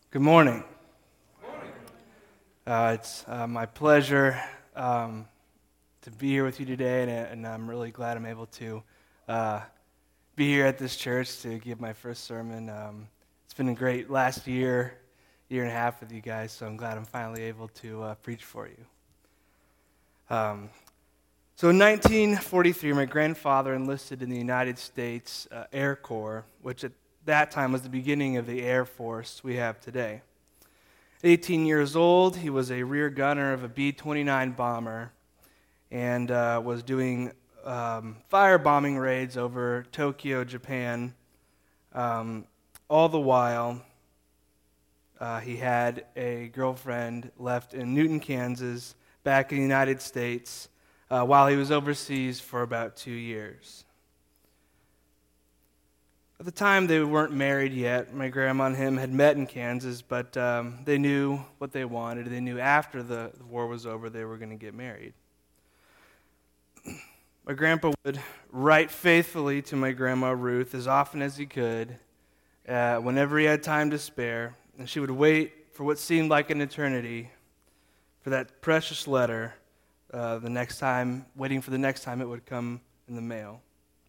Good morning. It's my pleasure to be here with you today, and I'm really glad I'm able to be here at this church to give my first sermon. It's been a great last year and a half with you guys, so I'm glad I'm finally able to preach for you. So in 1943, my grandfather enlisted in the United States Air Corps, which at that time was the beginning of the Air Force we have today. At 18 years old, he was a rear gunner of a B-29 bomber and was doing firebombing raids over Tokyo, Japan. All the while, he had a girlfriend left in Newton, Kansas, back in the United States, while he was overseas for about 2 years. At the time, they weren't married yet. My grandma and him had met in Kansas, but they knew what they wanted. They knew after the war was over, they were going to get married. My grandpa would write faithfully to my grandma Ruth as often as he could, whenever he had time to spare, and she would wait for what seemed like an eternity for that precious letter, waiting for the next time it would come in the mail.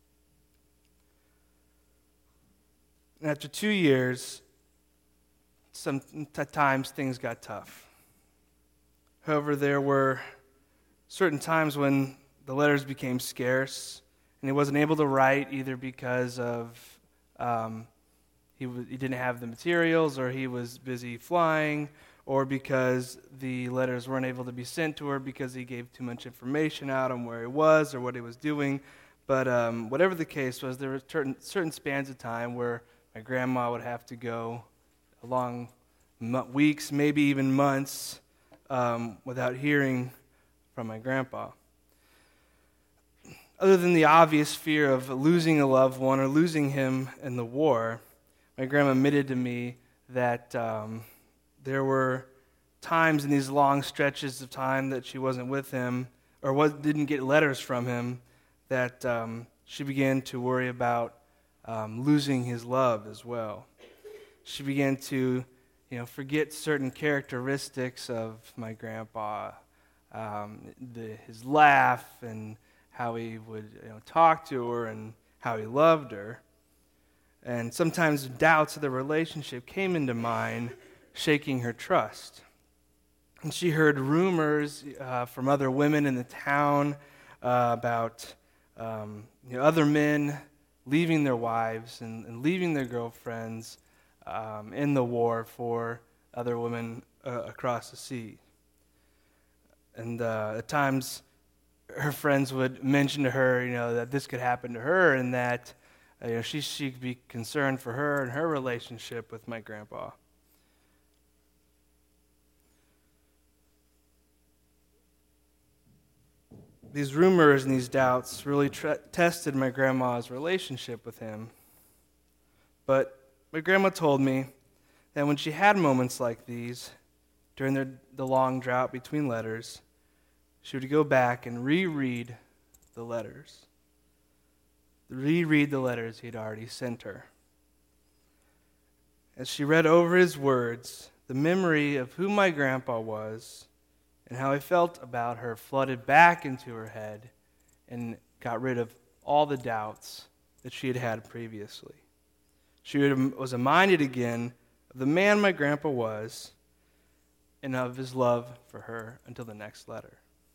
And after 2 years, sometimes things got tough. However, there were certain times when the letters became scarce, and he wasn't able to write either because of he didn't have the materials, or he was busy flying, or because the letters weren't able to be sent to her because he gave too much information out on where he was or what he was doing. But whatever the case was, there were certain spans of time where my grandma would have to go along weeks, maybe even months, without hearing from my grandpa. Other than the obvious fear of losing a loved one or losing him in the war, my grandma admitted to me that there were times in these long stretches of time that she wasn't with him or didn't get letters from him that she began to worry about losing his love as well. She began to, forget certain characteristics of my grandpa, his laugh and how he would, talk to her and how he loved her. And sometimes doubts of the relationship came into mind, shaking her trust. And she heard rumors from other women in the town about other men leaving their wives and leaving their girlfriends in the war for other women across the sea. And at times, her friends would mention to her, that this could happen to her, and that she could be concerned for her and her relationship with my grandpa. These rumors and these doubts really tested my grandma's relationship with him. But my grandma told me that when she had moments like these, during the long drought between letters, she would go back and reread the letters. Reread the letters he'd already sent her. As she read over his words, the memory of who my grandpa was and how he felt about her flooded back into her head and got rid of all the doubts that she had had previously. She was reminded again of the man my grandpa was and of his love for her until the next letter.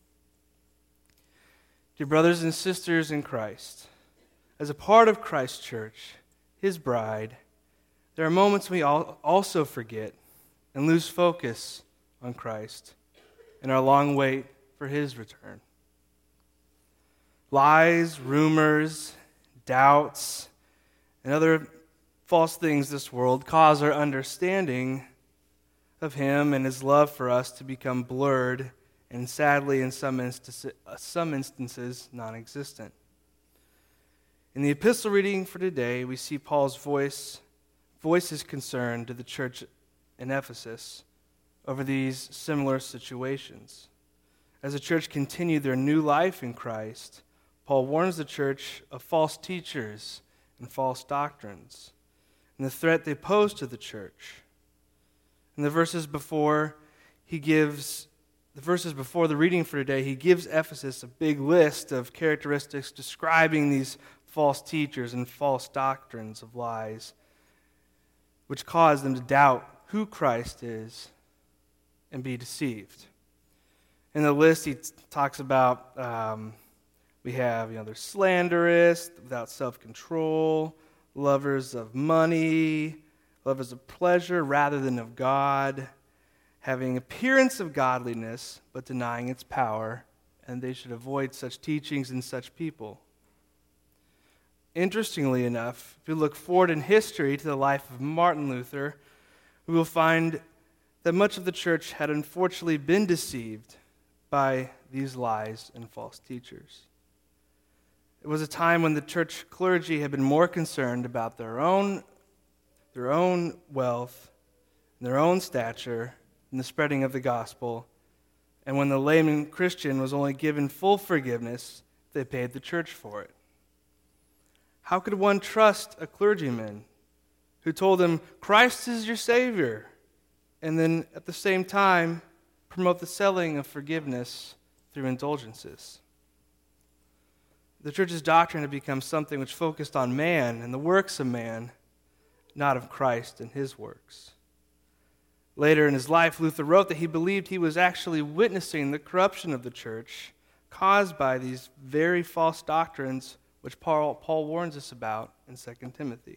Dear brothers and sisters in Christ, as a part of Christ's church, his bride, there are moments we also forget and lose focus on Christ in our long wait for his return. Lies, rumors, doubts, and other false things this world cause our understanding of him and his love for us to become blurred and sadly in some instances non-existent. In the epistle reading for today, we see Paul's voice's concern to the church in Ephesus over these similar situations. As the church continued their new life in Christ, Paul warns the church of false teachers and false doctrines and the threat they pose to the church. In the verses before the reading for today, he gives Ephesus a big list of characteristics describing these false teachers and false doctrines of lies, which cause them to doubt who Christ is and be deceived. In the list, he talks about they're slanderous, without self-control, lovers of money, lovers of pleasure rather than of God, having appearance of godliness but denying its power, and they should avoid such teachings and such people. Interestingly enough, if you look forward in history to the life of Martin Luther, we will find that much of the church had unfortunately been deceived by these lies and false teachers. It was a time when the church clergy had been more concerned about their own wealth, and their own stature, and the spreading of the gospel, and when the layman Christian was only given full forgiveness if they paid the church for it. How could one trust a clergyman who told them, Christ is your Savior, and then at the same time promote the selling of forgiveness through indulgences? The church's doctrine had become something which focused on man and the works of man, not of Christ and his works. Later in his life, Luther wrote that he believed he was actually witnessing the corruption of the church caused by these very false doctrines which Paul warns us about in 2 Timothy.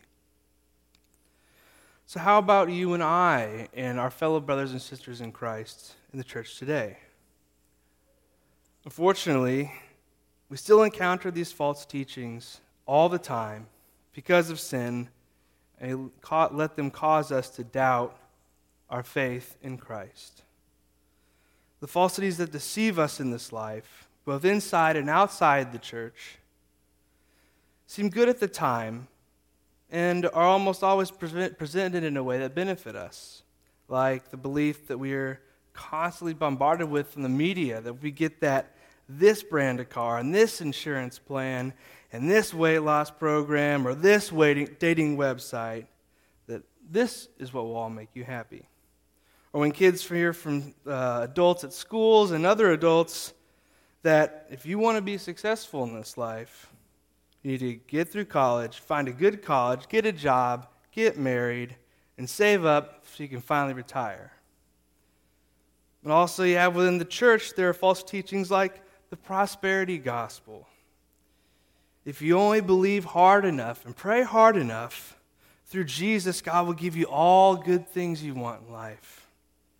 So how about you and I and our fellow brothers and sisters in Christ in the church today? Unfortunately, we still encounter these false teachings all the time because of sin, and let them cause us to doubt our faith in Christ. The falsities that deceive us in this life, both inside and outside the church, seem good at the time and are almost always presented in a way that benefit us, like the belief that we are constantly bombarded with from the media, that we get this brand of car and this insurance plan and this weight loss program or this dating website, that this is what will all make you happy. Or when kids hear from adults at schools and other adults that if you want to be successful in this life, you need to get through college, find a good college, get a job, get married, and save up so you can finally retire. And also you have within the church, there are false teachings like the prosperity gospel. If you only believe hard enough and pray hard enough, through Jesus, God will give you all good things you want in life.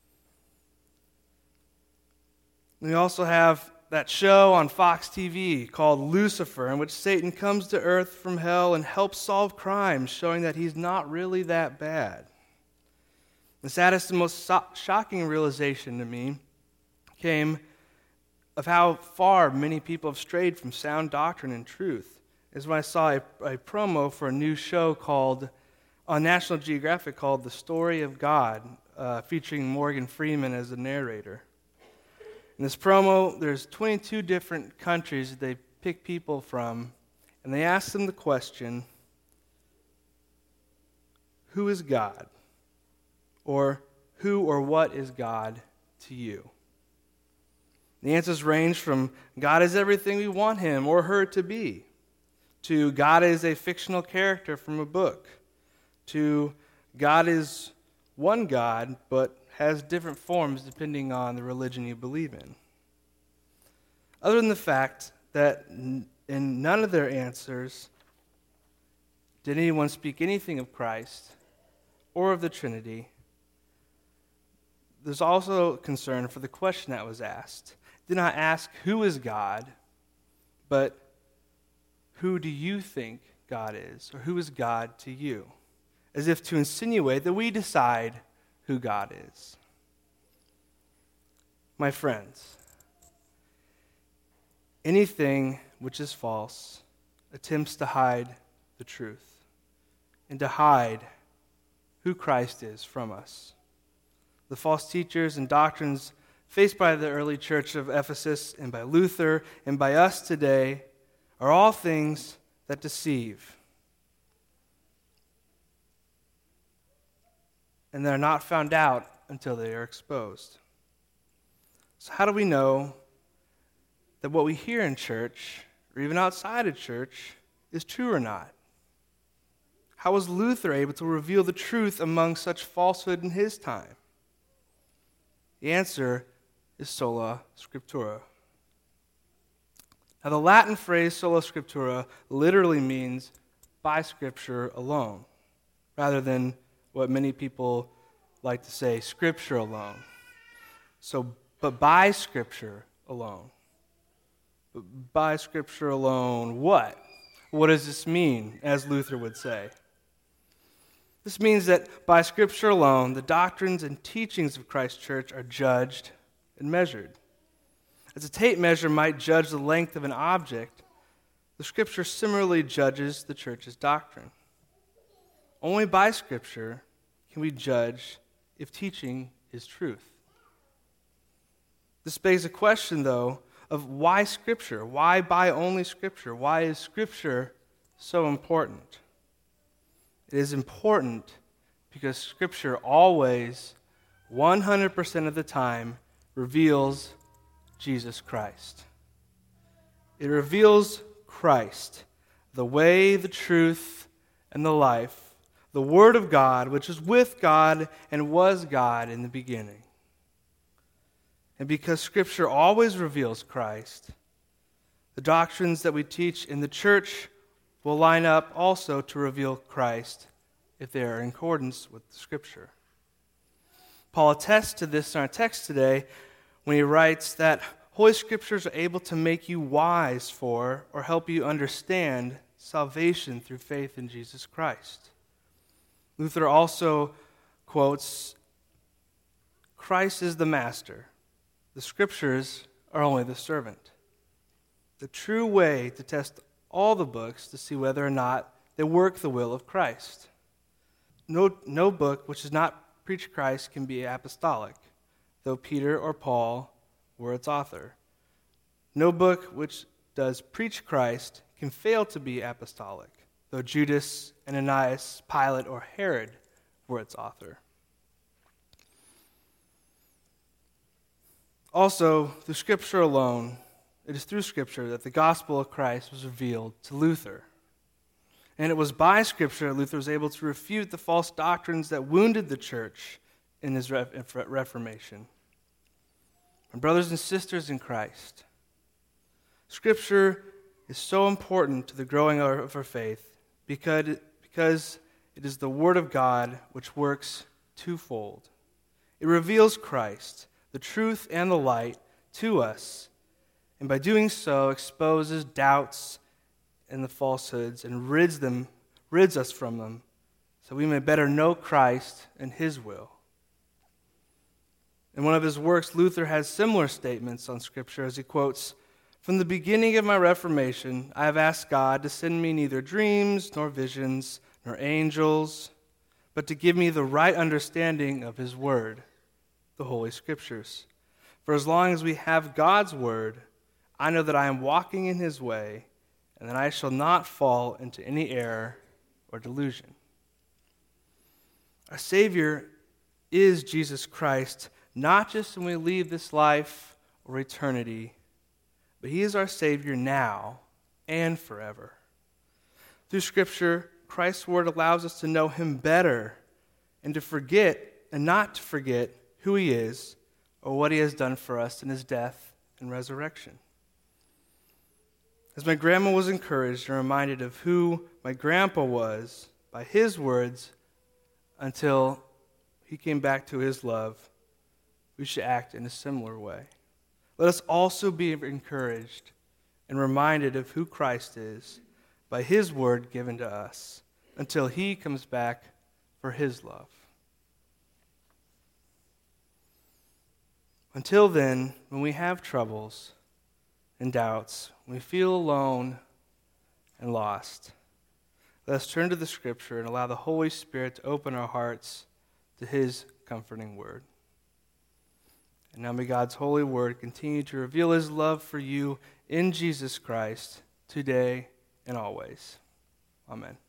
We also have that show on Fox TV called Lucifer, in which Satan comes to earth from hell and helps solve crimes, showing that he's not really that bad. The saddest and most shocking realization to me came of how far many people have strayed from sound doctrine and truth is when I saw a promo for a new show on National Geographic called The Story of God, featuring Morgan Freeman as the narrator. In this promo, there's 22 different countries that they pick people from, and they ask them the question, who is God? Or who or what is God to you? The answers range from God is everything we want him or her to be, to God is a fictional character from a book, to God is one God but has different forms depending on the religion you believe in. Other than the fact that in none of their answers did anyone speak anything of Christ or of the Trinity, there's also concern for the question that was asked. Did not ask who is God, but who do you think God is, or who is God to you? As if to insinuate that we decide who God is. My friends, anything which is false attempts to hide the truth and to hide who Christ is from us. The false teachers and doctrines faced by the early church of Ephesus and by Luther and by us today are all things that deceive. And they're not found out until they are exposed. So how do we know that what we hear in church, or even outside of church, is true or not? How was Luther able to reveal the truth among such falsehood in his time? The answer is sola scriptura. Now, the Latin phrase sola scriptura literally means by Scripture alone, rather than what many people like to say, Scripture alone. But by Scripture alone. But by Scripture alone, what? What does this mean, as Luther would say? This means that by Scripture alone, the doctrines and teachings of Christ's church are judged and measured. As a tape measure might judge the length of an object, the Scripture similarly judges the church's doctrine. Only by Scripture can we judge if teaching is truth. This begs a question, though, of why Scripture? Why by only Scripture? Why is Scripture so important? It is important because Scripture always, 100% of the time, reveals Jesus Christ. It reveals Christ, the way, the truth, and the life, the Word of God, which is with God and was God in the beginning. And because Scripture always reveals Christ, the doctrines that we teach in the church will line up also to reveal Christ if they are in accordance with the Scripture. Paul attests to this in our text today when he writes that Holy Scriptures are able to make you wise for or help you understand salvation through faith in Jesus Christ. Luther also quotes, Christ is the master. The Scriptures are only the servant. The true way to test all the books to see whether or not they work the will of Christ. No book which does not preach Christ can be apostolic, though Peter or Paul were its author. No book which does preach Christ can fail to be apostolic, though Judas, Ananias, Pilate, or Herod were its author. Also, through Scripture alone, it is through Scripture that the gospel of Christ was revealed to Luther. And it was by Scripture that Luther was able to refute the false doctrines that wounded the church in his Reformation. My brothers and sisters in Christ, Scripture is so important to the growing of our faith because it is the Word of God which works twofold. It reveals Christ, the truth and the light, to us, and by doing so exposes doubts and the falsehoods and rids us from them, so we may better know Christ and His will. In one of his works, Luther has similar statements on Scripture as he quotes, "From the beginning of my Reformation, I have asked God to send me neither dreams nor visions nor angels, but to give me the right understanding of His Word, the Holy Scriptures. For as long as we have God's Word, I know that I am walking in His way, and that I shall not fall into any error or delusion." Our Savior is Jesus Christ, not just when we leave this life or eternity, but He is our Savior now and forever. Through Scripture, Christ's Word allows us to know Him better and not to forget who He is or what He has done for us in His death and resurrection. As my grandma was encouraged and reminded of who my grandpa was by his words until he came back to his love, we should act in a similar way. Let us also be encouraged and reminded of who Christ is by His word given to us until He comes back for His love. Until then, when we have troubles and doubts, when we feel alone and lost, let us turn to the Scripture and allow the Holy Spirit to open our hearts to His comforting word. And now may God's holy word continue to reveal His love for you in Jesus Christ today and always. Amen.